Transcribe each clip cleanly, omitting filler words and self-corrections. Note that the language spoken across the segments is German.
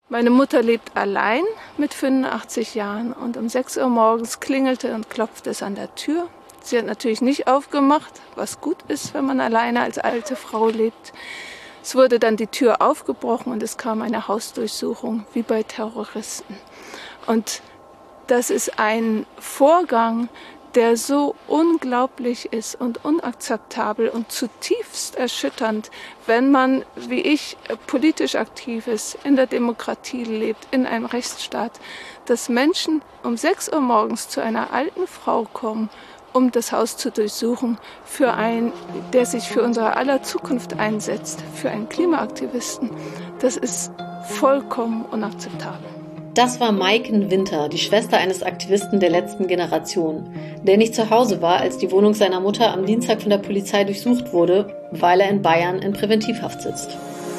Meine Mutter lebt allein mit 85 Jahren und um 6 Uhr morgens klingelte und klopfte es an der Tür. Sie hat natürlich nicht aufgemacht, was gut ist, wenn man alleine als alte Frau lebt. Es wurde dann die Tür aufgebrochen und es kam eine Hausdurchsuchung, wie bei Terroristen. Und das ist ein Vorgang, der so unglaublich ist und unakzeptabel und zutiefst erschütternd, wenn man, wie ich, politisch aktiv ist, in der Demokratie lebt, in einem Rechtsstaat, dass Menschen um 6 Uhr morgens zu einer alten Frau kommen, um das Haus zu durchsuchen, für einen, der sich für unsere aller Zukunft einsetzt, für einen Klimaaktivisten. Das ist vollkommen unakzeptabel. Das war Maiken Winter, die Schwester eines Aktivisten der letzten Generation, der nicht zu Hause war, als die Wohnung seiner Mutter am Dienstag von der Polizei durchsucht wurde, weil er in Bayern in Präventivhaft sitzt.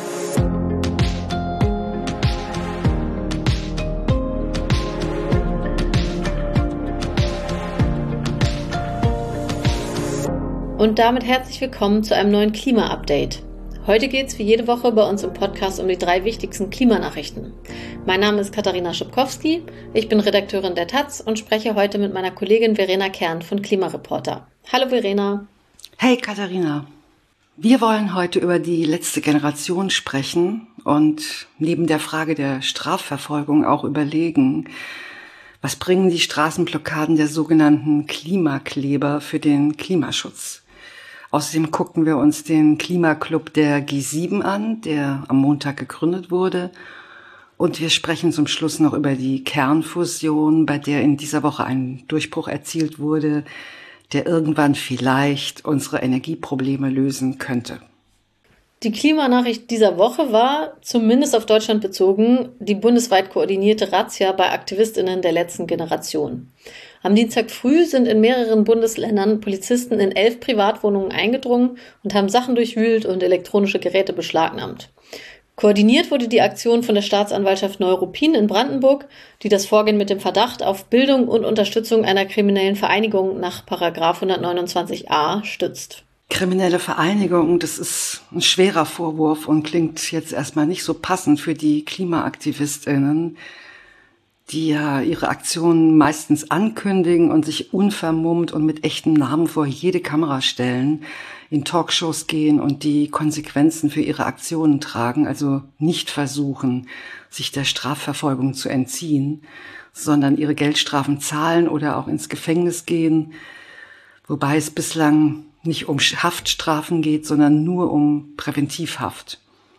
Und damit herzlich willkommen zu einem neuen Klima-Update. Heute geht es wie jede Woche bei uns im Podcast um die 3 wichtigsten Klimanachrichten. Mein Name ist Katharina Schipkowski, ich bin Redakteurin der taz und spreche heute mit meiner Kollegin Verena Kern von Klimareporter. Hallo Verena. Hey Katharina. Wir wollen heute über die letzte Generation sprechen und neben der Frage der Strafverfolgung auch überlegen, was bringen die Straßenblockaden der sogenannten Klimakleber für den Klimaschutz? Außerdem gucken wir uns den Klimaclub der G7 an, der am Montag gegründet wurde. Und wir sprechen zum Schluss noch über die Kernfusion, bei der in dieser Woche ein Durchbruch erzielt wurde, der irgendwann vielleicht unsere Energieprobleme lösen könnte. Die Klimanachricht dieser Woche war, zumindest auf Deutschland bezogen, die bundesweit koordinierte Razzia bei AktivistInnen der letzten Generation. Am Dienstag früh sind in mehreren Bundesländern Polizisten in 11 Privatwohnungen eingedrungen und haben Sachen durchwühlt und elektronische Geräte beschlagnahmt. Koordiniert wurde die Aktion von der Staatsanwaltschaft Neuruppin in Brandenburg, die das Vorgehen mit dem Verdacht auf Bildung und Unterstützung einer kriminellen Vereinigung nach § 129a stützt. Kriminelle Vereinigung, das ist ein schwerer Vorwurf und klingt jetzt erstmal nicht so passend für die KlimaaktivistInnen, die ja ihre Aktionen meistens ankündigen und sich unvermummt und mit echtem Namen vor jede Kamera stellen, in Talkshows gehen und die Konsequenzen für ihre Aktionen tragen, also nicht versuchen, sich der Strafverfolgung zu entziehen, sondern ihre Geldstrafen zahlen oder auch ins Gefängnis gehen, wobei es bislang nicht um Haftstrafen geht, sondern nur um Präventivhaft.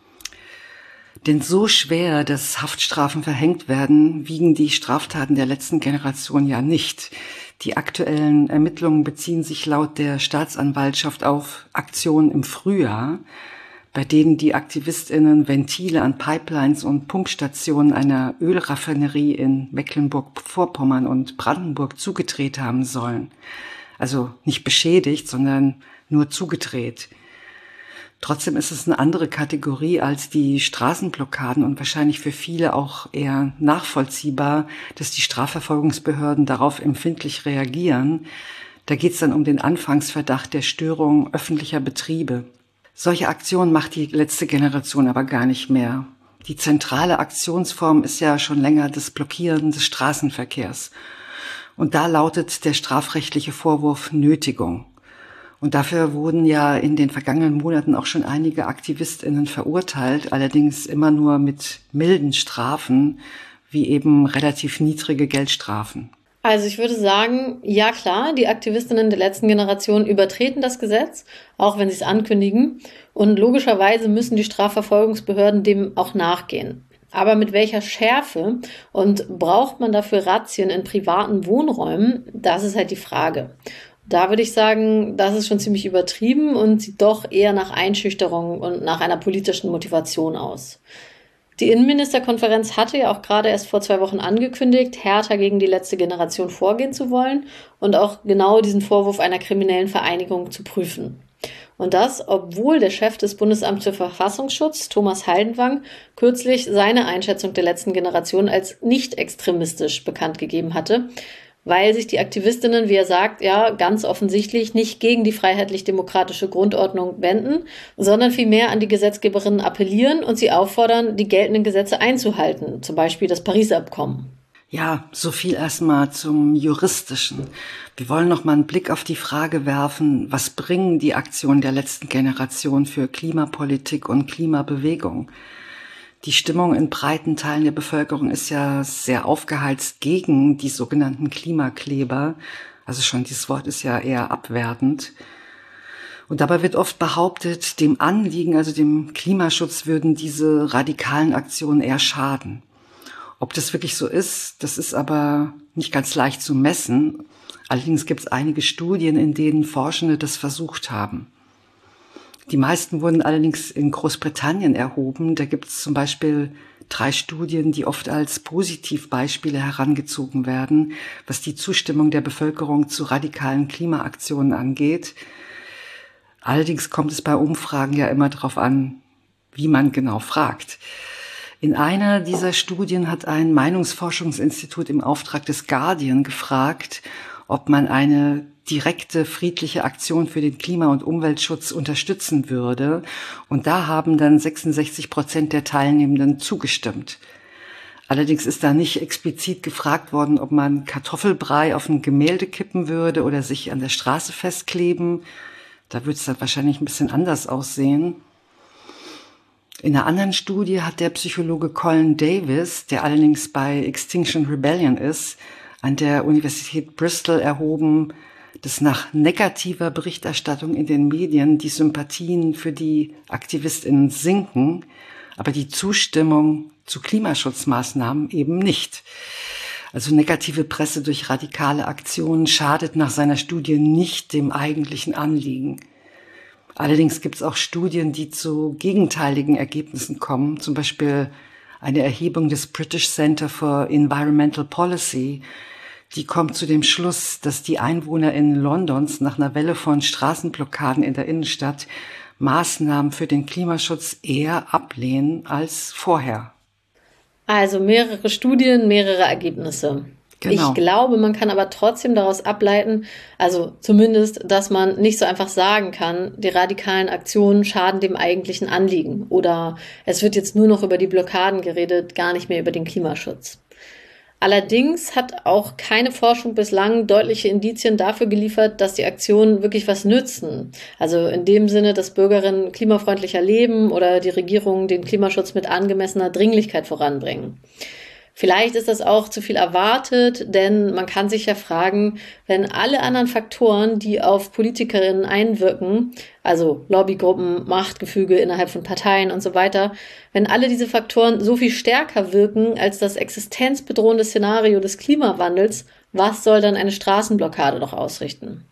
Denn so schwer, dass Haftstrafen verhängt werden, wiegen die Straftaten der letzten Generation ja nicht. Die aktuellen Ermittlungen beziehen sich laut der Staatsanwaltschaft auf Aktionen im Frühjahr, bei denen die AktivistInnen Ventile an Pipelines und Pumpstationen einer Ölraffinerie in Mecklenburg-Vorpommern und Brandenburg zugedreht haben sollen. Also nicht beschädigt, sondern nur zugedreht. Trotzdem ist es eine andere Kategorie als die Straßenblockaden und wahrscheinlich für viele auch eher nachvollziehbar, dass die Strafverfolgungsbehörden darauf empfindlich reagieren. Da geht es dann um den Anfangsverdacht der Störung öffentlicher Betriebe. Solche Aktionen macht die letzte Generation aber gar nicht mehr. Die zentrale Aktionsform ist ja schon länger das Blockieren des Straßenverkehrs. Und da lautet der strafrechtliche Vorwurf Nötigung. Und dafür wurden ja in den vergangenen Monaten auch schon einige AktivistInnen verurteilt, allerdings immer nur mit milden Strafen, wie eben relativ niedrige Geldstrafen. Also ich würde sagen, ja klar, die Aktivistinnen der letzten Generation übertreten das Gesetz, auch wenn sie es ankündigen. Und logischerweise müssen die Strafverfolgungsbehörden dem auch nachgehen. Aber mit welcher Schärfe und braucht man dafür Razzien in privaten Wohnräumen? Das ist halt die Frage. Da würde ich sagen, das ist schon ziemlich übertrieben und sieht doch eher nach Einschüchterung und nach einer politischen Motivation aus. Die Innenministerkonferenz hatte ja auch gerade erst vor 2 Wochen angekündigt, härter gegen die letzte Generation vorgehen zu wollen und auch genau diesen Vorwurf einer kriminellen Vereinigung zu prüfen. Und das, obwohl der Chef des Bundesamts für Verfassungsschutz, Thomas Haldenwang, kürzlich seine Einschätzung der letzten Generation als nicht extremistisch bekannt gegeben hatte, weil sich die Aktivistinnen, wie er sagt, ja ganz offensichtlich nicht gegen die freiheitlich-demokratische Grundordnung wenden, sondern vielmehr an die Gesetzgeberinnen appellieren und sie auffordern, die geltenden Gesetze einzuhalten, zum Beispiel das Paris-Abkommen. Ja, so viel erstmal zum Juristischen. Wir wollen noch mal einen Blick auf die Frage werfen, was bringen die Aktionen der letzten Generation für Klimapolitik und Klimabewegung? Die Stimmung in breiten Teilen der Bevölkerung ist ja sehr aufgeheizt gegen die sogenannten Klimakleber. Also schon dieses Wort ist ja eher abwertend. Und dabei wird oft behauptet, dem Anliegen, also dem Klimaschutz, würden diese radikalen Aktionen eher schaden. Ob das wirklich so ist, das ist aber nicht ganz leicht zu messen. Allerdings gibt es einige Studien, in denen Forschende das versucht haben. Die meisten wurden allerdings in Großbritannien erhoben. Da gibt es zum Beispiel 3 Studien, die oft als Positivbeispiele herangezogen werden, was die Zustimmung der Bevölkerung zu radikalen Klimaaktionen angeht. Allerdings kommt es bei Umfragen ja immer darauf an, wie man genau fragt. In einer dieser Studien hat ein Meinungsforschungsinstitut im Auftrag des Guardian gefragt, ob man eine direkte friedliche Aktion für den Klima- und Umweltschutz unterstützen würde. Und da haben dann 66% der Teilnehmenden zugestimmt. Allerdings ist da nicht explizit gefragt worden, ob man Kartoffelbrei auf ein Gemälde kippen würde oder sich an der Straße festkleben. Da würde es dann wahrscheinlich ein bisschen anders aussehen. In einer anderen Studie hat der Psychologe Colin Davis, der allerdings bei Extinction Rebellion ist, an der Universität Bristol erhoben, dass nach negativer Berichterstattung in den Medien die Sympathien für die AktivistInnen sinken, aber die Zustimmung zu Klimaschutzmaßnahmen eben nicht. Also negative Presse durch radikale Aktionen schadet nach seiner Studie nicht dem eigentlichen Anliegen. Allerdings gibt es auch Studien, die zu gegenteiligen Ergebnissen kommen, zum Beispiel eine Erhebung des British Center for Environmental Policy, die kommt zu dem Schluss, dass die EinwohnerInnen Londons nach einer Welle von Straßenblockaden in der Innenstadt Maßnahmen für den Klimaschutz eher ablehnen als vorher. Also mehrere Studien, mehrere Ergebnisse. Genau. Ich glaube, man kann aber trotzdem daraus ableiten, also zumindest, dass man nicht so einfach sagen kann, die radikalen Aktionen schaden dem eigentlichen Anliegen oder es wird jetzt nur noch über die Blockaden geredet, gar nicht mehr über den Klimaschutz. Allerdings hat auch keine Forschung bislang deutliche Indizien dafür geliefert, dass die Aktionen wirklich was nützen. Also in dem Sinne, dass Bürgerinnen klimafreundlicher leben oder die Regierungen den Klimaschutz mit angemessener Dringlichkeit voranbringen. Vielleicht ist das auch zu viel erwartet, denn man kann sich ja fragen, wenn alle anderen Faktoren, die auf Politikerinnen einwirken, also Lobbygruppen, Machtgefüge innerhalb von Parteien und so weiter, wenn alle diese Faktoren so viel stärker wirken als das existenzbedrohende Szenario des Klimawandels, was soll dann eine Straßenblockade noch ausrichten?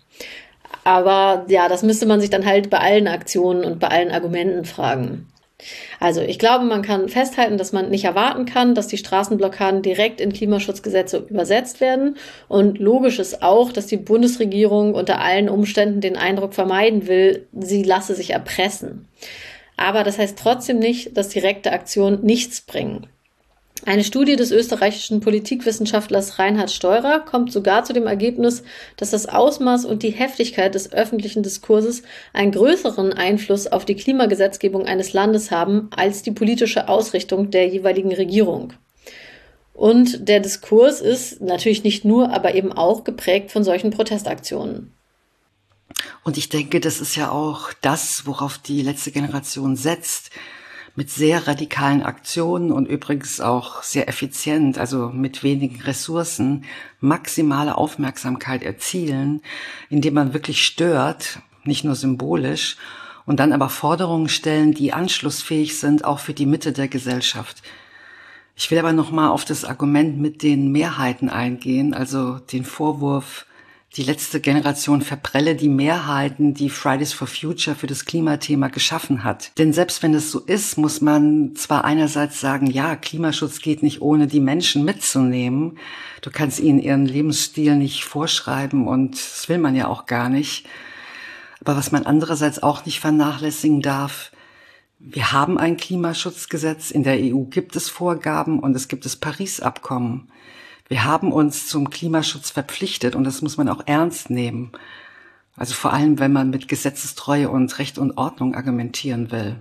Aber ja, das müsste man sich dann halt bei allen Aktionen und bei allen Argumenten fragen. Also ich glaube, man kann festhalten, dass man nicht erwarten kann, dass die Straßenblockaden direkt in Klimaschutzgesetze übersetzt werden. Und logisch ist auch, dass die Bundesregierung unter allen Umständen den Eindruck vermeiden will, sie lasse sich erpressen. Aber das heißt trotzdem nicht, dass direkte Aktionen nichts bringen. Eine Studie des österreichischen Politikwissenschaftlers Reinhard Steurer kommt sogar zu dem Ergebnis, dass das Ausmaß und die Heftigkeit des öffentlichen Diskurses einen größeren Einfluss auf die Klimagesetzgebung eines Landes haben als die politische Ausrichtung der jeweiligen Regierung. Und der Diskurs ist natürlich nicht nur, aber eben auch geprägt von solchen Protestaktionen. Und ich denke, das ist ja auch das, worauf die letzte Generation setzt. Mit sehr radikalen Aktionen und übrigens auch sehr effizient, also mit wenigen Ressourcen, maximale Aufmerksamkeit erzielen, indem man wirklich stört, nicht nur symbolisch, und dann aber Forderungen stellen, die anschlussfähig sind, auch für die Mitte der Gesellschaft. Ich will aber nochmal auf das Argument mit den Mehrheiten eingehen, also den Vorwurf, die letzte Generation verprelle die Mehrheiten, die Fridays for Future für das Klimathema geschaffen hat. Denn selbst wenn es so ist, muss man zwar einerseits sagen, ja, Klimaschutz geht nicht ohne die Menschen mitzunehmen. Du kannst ihnen ihren Lebensstil nicht vorschreiben und das will man ja auch gar nicht. Aber was man andererseits auch nicht vernachlässigen darf, wir haben ein Klimaschutzgesetz, in der EU gibt es Vorgaben und es gibt das Paris-Abkommen. Wir haben uns zum Klimaschutz verpflichtet und das muss man auch ernst nehmen. Also vor allem, wenn man mit Gesetzestreue und Recht und Ordnung argumentieren will.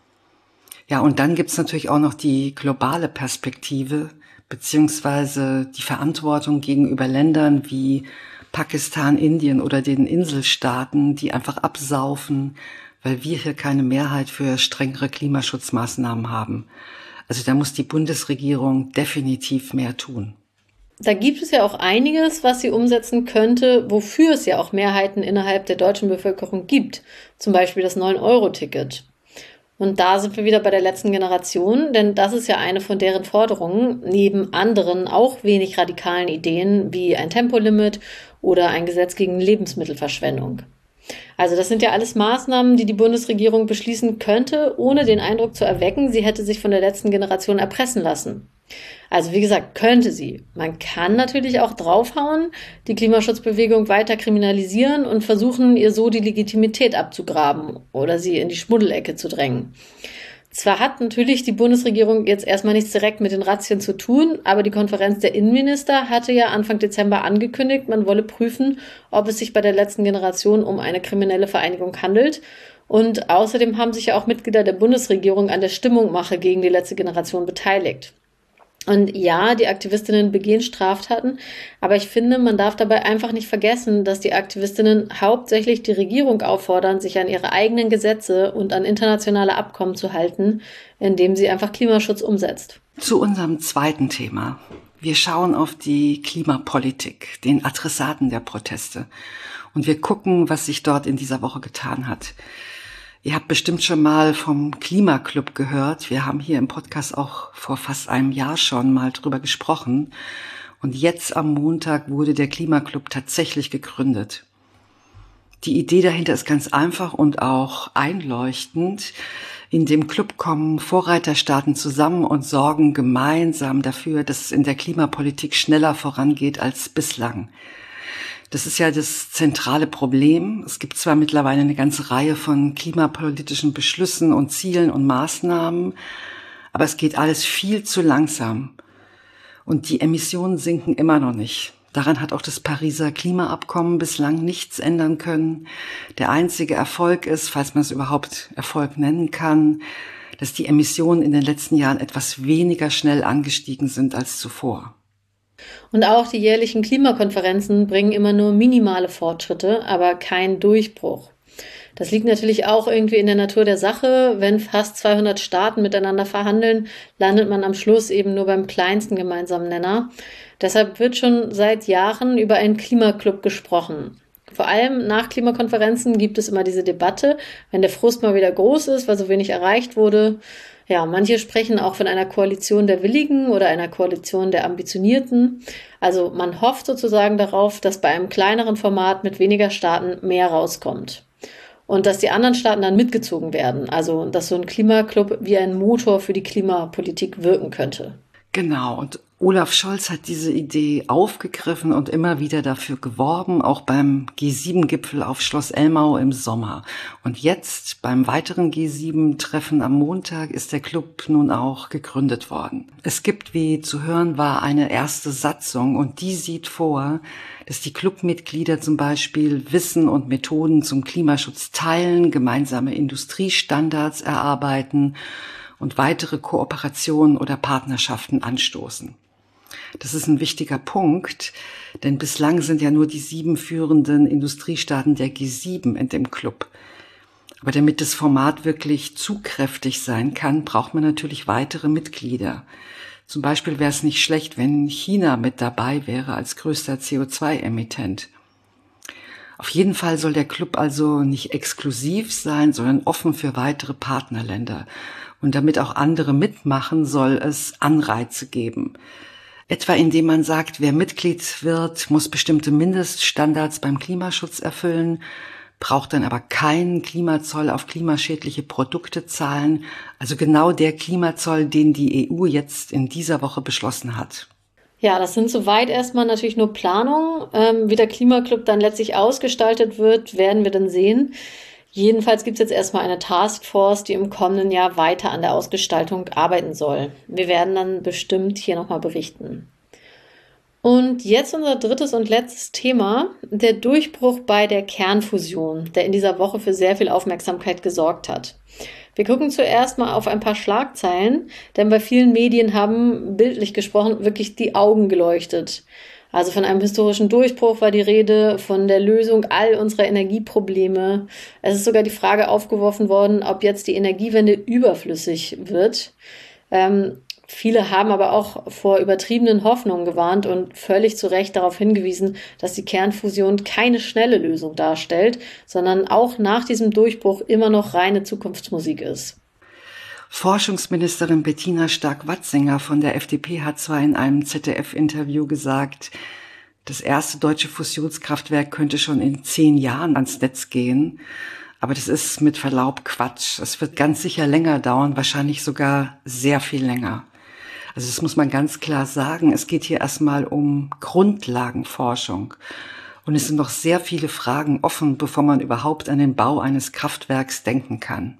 Ja, und dann gibt's natürlich auch noch die globale Perspektive, beziehungsweise die Verantwortung gegenüber Ländern wie Pakistan, Indien oder den Inselstaaten, die einfach absaufen, weil wir hier keine Mehrheit für strengere Klimaschutzmaßnahmen haben. Also da muss die Bundesregierung definitiv mehr tun. Da gibt es ja auch einiges, was sie umsetzen könnte, wofür es ja auch Mehrheiten innerhalb der deutschen Bevölkerung gibt. Zum Beispiel das 9-Euro-Ticket. Und da sind wir wieder bei der letzten Generation, denn das ist ja eine von deren Forderungen, neben anderen auch wenig radikalen Ideen wie ein Tempolimit oder ein Gesetz gegen Lebensmittelverschwendung. Also das sind ja alles Maßnahmen, die die Bundesregierung beschließen könnte, ohne den Eindruck zu erwecken, sie hätte sich von der letzten Generation erpressen lassen. Also wie gesagt, könnte sie. Man kann natürlich auch draufhauen, die Klimaschutzbewegung weiter kriminalisieren und versuchen, ihr so die Legitimität abzugraben oder sie in die Schmuddelecke zu drängen. Zwar hat natürlich die Bundesregierung jetzt erstmal nichts direkt mit den Razzien zu tun, aber die Konferenz der Innenminister hatte ja Anfang Dezember angekündigt, man wolle prüfen, ob es sich bei der letzten Generation um eine kriminelle Vereinigung handelt. Und außerdem haben sich ja auch Mitglieder der Bundesregierung an der Stimmungmache gegen die letzte Generation beteiligt. Und ja, die Aktivistinnen begehen Straftaten, aber ich finde, man darf dabei einfach nicht vergessen, dass die Aktivistinnen hauptsächlich die Regierung auffordern, sich an ihre eigenen Gesetze und an internationale Abkommen zu halten, indem sie einfach Klimaschutz umsetzt. Zu unserem zweiten Thema. Wir schauen auf die Klimapolitik, den Adressaten der Proteste. Und wir gucken, was sich dort in dieser Woche getan hat. Ihr habt bestimmt schon mal vom Klimaclub gehört. Wir haben hier im Podcast auch vor fast einem Jahr schon mal drüber gesprochen. Und jetzt am Montag wurde der Klimaclub tatsächlich gegründet. Die Idee dahinter ist ganz einfach und auch einleuchtend. In dem Club kommen Vorreiterstaaten zusammen und sorgen gemeinsam dafür, dass es in der Klimapolitik schneller vorangeht als bislang. Das ist ja das zentrale Problem. Es gibt zwar mittlerweile eine ganze Reihe von klimapolitischen Beschlüssen und Zielen und Maßnahmen, aber es geht alles viel zu langsam. Und die Emissionen sinken immer noch nicht. Daran hat auch das Pariser Klimaabkommen bislang nichts ändern können. Der einzige Erfolg ist, falls man es überhaupt Erfolg nennen kann, dass die Emissionen in den letzten Jahren etwas weniger schnell angestiegen sind als zuvor. Und auch die jährlichen Klimakonferenzen bringen immer nur minimale Fortschritte, aber keinen Durchbruch. Das liegt natürlich auch irgendwie in der Natur der Sache. Wenn fast 200 Staaten miteinander verhandeln, landet man am Schluss eben nur beim kleinsten gemeinsamen Nenner. Deshalb wird schon seit Jahren über einen Klimaclub gesprochen. Vor allem nach Klimakonferenzen gibt es immer diese Debatte, wenn der Frust mal wieder groß ist, weil so wenig erreicht wurde. Ja, manche sprechen auch von einer Koalition der Willigen oder einer Koalition der Ambitionierten. Also man hofft sozusagen darauf, dass bei einem kleineren Format mit weniger Staaten mehr rauskommt. Und dass die anderen Staaten dann mitgezogen werden. Also dass so ein Klimaclub wie ein Motor für die Klimapolitik wirken könnte. Genau, und Olaf Scholz hat diese Idee aufgegriffen und immer wieder dafür geworben, auch beim G7-Gipfel auf Schloss Elmau im Sommer. Und jetzt beim weiteren G7-Treffen am Montag ist der Club nun auch gegründet worden. Es gibt, wie zu hören war, eine erste Satzung und die sieht vor, dass die Clubmitglieder zum Beispiel Wissen und Methoden zum Klimaschutz teilen, gemeinsame Industriestandards erarbeiten und weitere Kooperationen oder Partnerschaften anstoßen. Das ist ein wichtiger Punkt, denn bislang sind ja nur die 7 führenden Industriestaaten der G7 in dem Club. Aber damit das Format wirklich zugkräftig sein kann, braucht man natürlich weitere Mitglieder. Zum Beispiel wäre es nicht schlecht, wenn China mit dabei wäre als größter CO2-Emittent. Auf jeden Fall soll der Club also nicht exklusiv sein, sondern offen für weitere Partnerländer. Und damit auch andere mitmachen, soll es Anreize geben. Etwa indem man sagt, wer Mitglied wird, muss bestimmte Mindeststandards beim Klimaschutz erfüllen, braucht dann aber keinen Klimazoll auf klimaschädliche Produkte zahlen. Also genau der Klimazoll, den die EU jetzt in dieser Woche beschlossen hat. Ja, das sind soweit erstmal natürlich nur Planungen. Wie der Klimaclub dann letztlich ausgestaltet wird, werden wir dann sehen. Jedenfalls gibt es jetzt erstmal eine Taskforce, die im kommenden Jahr weiter an der Ausgestaltung arbeiten soll. Wir werden dann bestimmt hier nochmal berichten. Und jetzt unser drittes und letztes Thema, der Durchbruch bei der Kernfusion, der in dieser Woche für sehr viel Aufmerksamkeit gesorgt hat. Wir gucken zuerst mal auf ein paar Schlagzeilen, denn bei vielen Medien haben, bildlich gesprochen, wirklich die Augen geleuchtet. Also von einem historischen Durchbruch war die Rede, von der Lösung all unserer Energieprobleme. Es ist sogar die Frage aufgeworfen worden, ob jetzt die Energiewende überflüssig wird. Viele haben aber auch vor übertriebenen Hoffnungen gewarnt und völlig zu Recht darauf hingewiesen, dass die Kernfusion keine schnelle Lösung darstellt, sondern auch nach diesem Durchbruch immer noch reine Zukunftsmusik ist. Forschungsministerin Bettina Stark-Watzinger von der FDP hat zwar in einem ZDF-Interview gesagt, das erste deutsche Fusionskraftwerk könnte schon in 10 Jahren ans Netz gehen, aber das ist mit Verlaub Quatsch. Es wird ganz sicher länger dauern, wahrscheinlich sogar sehr viel länger. Also das muss man ganz klar sagen. Es geht hier erstmal um Grundlagenforschung. Und es sind noch sehr viele Fragen offen, bevor man überhaupt an den Bau eines Kraftwerks denken kann.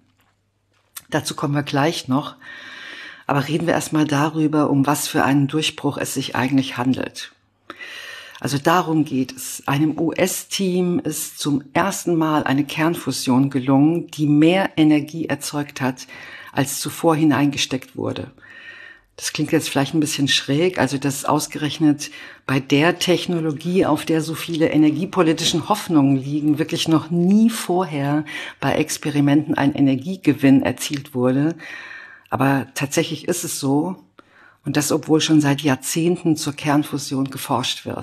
Dazu kommen wir gleich noch. Aber reden wir erstmal darüber, um was für einen Durchbruch es sich eigentlich handelt. Also darum geht es. Einem US-Team ist zum ersten Mal eine Kernfusion gelungen, die mehr Energie erzeugt hat, als zuvor hineingesteckt wurde. Das klingt jetzt vielleicht ein bisschen schräg, also dass ausgerechnet bei der Technologie, auf der so viele energiepolitischen Hoffnungen liegen, wirklich noch nie vorher bei Experimenten ein Energiegewinn erzielt wurde. Aber tatsächlich ist es so, und das obwohl schon seit Jahrzehnten zur Kernfusion geforscht wird.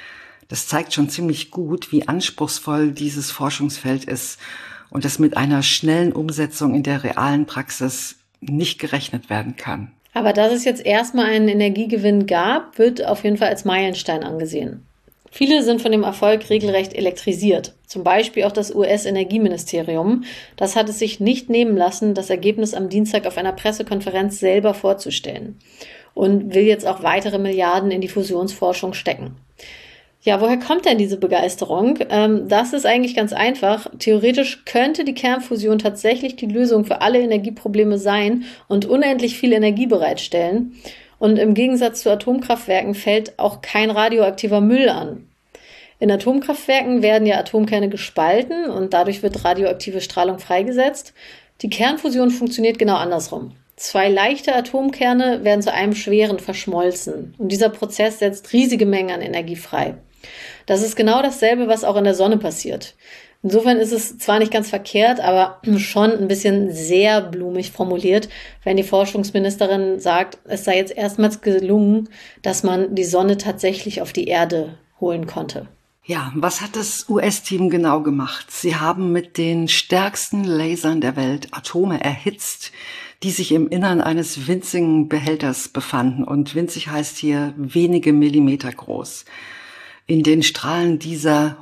Das zeigt schon ziemlich gut, wie anspruchsvoll dieses Forschungsfeld ist und dass mit einer schnellen Umsetzung in der realen Praxis nicht gerechnet werden kann. Aber dass es jetzt erstmal einen Energiegewinn gab, wird auf jeden Fall als Meilenstein angesehen. Viele sind von dem Erfolg regelrecht elektrisiert. Zum Beispiel auch das US-Energieministerium. Das hat es sich nicht nehmen lassen, das Ergebnis am Dienstag auf einer Pressekonferenz selber vorzustellen. Und will jetzt auch weitere Milliarden in die Fusionsforschung stecken. Ja, woher kommt denn diese Begeisterung? Das ist eigentlich ganz einfach. Theoretisch könnte die Kernfusion tatsächlich die Lösung für alle Energieprobleme sein und unendlich viel Energie bereitstellen. Und im Gegensatz zu Atomkraftwerken fällt auch kein radioaktiver Müll an. In Atomkraftwerken werden ja Atomkerne gespalten und dadurch wird radioaktive Strahlung freigesetzt. Die Kernfusion funktioniert genau andersrum. 2 leichte Atomkerne werden zu einem schweren verschmolzen. Und dieser Prozess setzt riesige Mengen an Energie frei. Das ist genau dasselbe, was auch in der Sonne passiert. Insofern ist es zwar nicht ganz verkehrt, aber schon ein bisschen sehr blumig formuliert, wenn die Forschungsministerin sagt, es sei jetzt erstmals gelungen, dass man die Sonne tatsächlich auf die Erde holen konnte. Ja, was hat das US-Team genau gemacht? Sie haben mit den stärksten Lasern der Welt Atome erhitzt, die sich im Innern eines winzigen Behälters befanden. Und winzig heißt hier wenige Millimeter groß. In den Strahlen dieser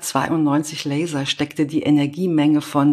192 Laser steckte die Energiemenge von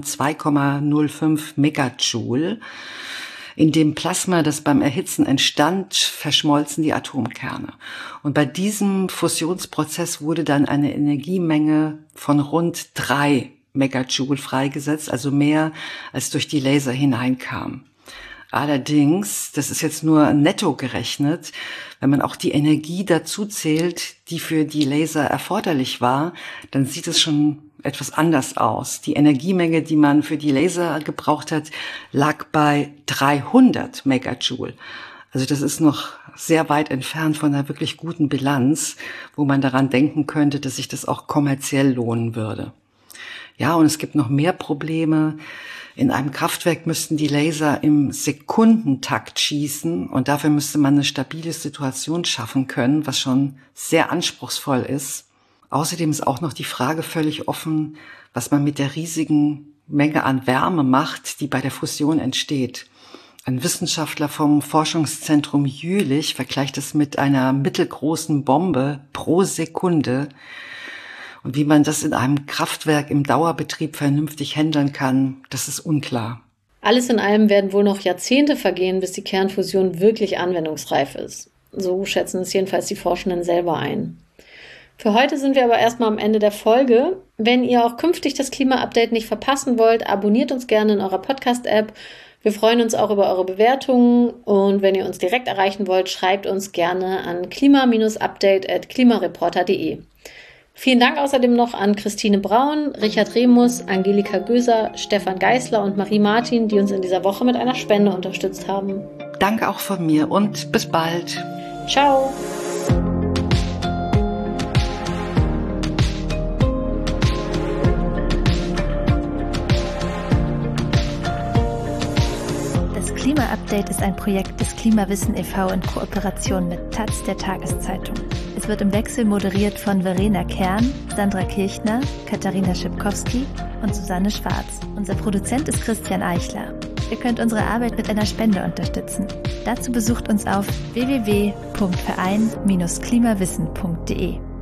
2,05 Megajoule. In dem Plasma, das beim Erhitzen entstand, verschmolzen die Atomkerne. Und bei diesem Fusionsprozess wurde dann eine Energiemenge von rund 3 Megajoule freigesetzt, also mehr als durch die Laser hineinkam. Allerdings, das ist jetzt nur netto gerechnet, wenn man auch die Energie dazu zählt, die für die Laser erforderlich war, dann sieht es schon etwas anders aus. Die Energiemenge, die man für die Laser gebraucht hat, lag bei 300 Megajoule. Also das ist noch sehr weit entfernt von einer wirklich guten Bilanz, wo man daran denken könnte, dass sich das auch kommerziell lohnen würde. Ja, und es gibt noch mehr Probleme. In einem Kraftwerk müssten die Laser im Sekundentakt schießen und dafür müsste man eine stabile Situation schaffen können, was schon sehr anspruchsvoll ist. Außerdem ist auch noch die Frage völlig offen, was man mit der riesigen Menge an Wärme macht, die bei der Fusion entsteht. Ein Wissenschaftler vom Forschungszentrum Jülich vergleicht es mit einer mittelgroßen Bombe pro Sekunde. Und wie man das in einem Kraftwerk im Dauerbetrieb vernünftig handeln kann, das ist unklar. Alles in allem werden wohl noch Jahrzehnte vergehen, bis die Kernfusion wirklich anwendungsreif ist. So schätzen es jedenfalls die Forschenden selber ein. Für heute sind wir aber erstmal am Ende der Folge. Wenn ihr auch künftig das Klima-Update nicht verpassen wollt, abonniert uns gerne in eurer Podcast-App. Wir freuen uns auch über eure Bewertungen und wenn ihr uns direkt erreichen wollt, schreibt uns gerne an klima-update@klimareporter.de. Vielen Dank außerdem noch an Christine Braun, Richard Remus, Angelika Göser, Stefan Geisler und Marie Martin, die uns in dieser Woche mit einer Spende unterstützt haben. Danke auch von mir und bis bald. Ciao! Das Klima-Update ist ein Projekt des Klimawissen e.V. in Kooperation mit taz, der Tageszeitung. Es wird im Wechsel moderiert von Verena Kern, Sandra Kirchner, Katharina Schipkowski und Susanne Schwarz. Unser Produzent ist Christian Eichler. Ihr könnt unsere Arbeit mit einer Spende unterstützen. Dazu besucht uns auf www.verein-klimawissen.de.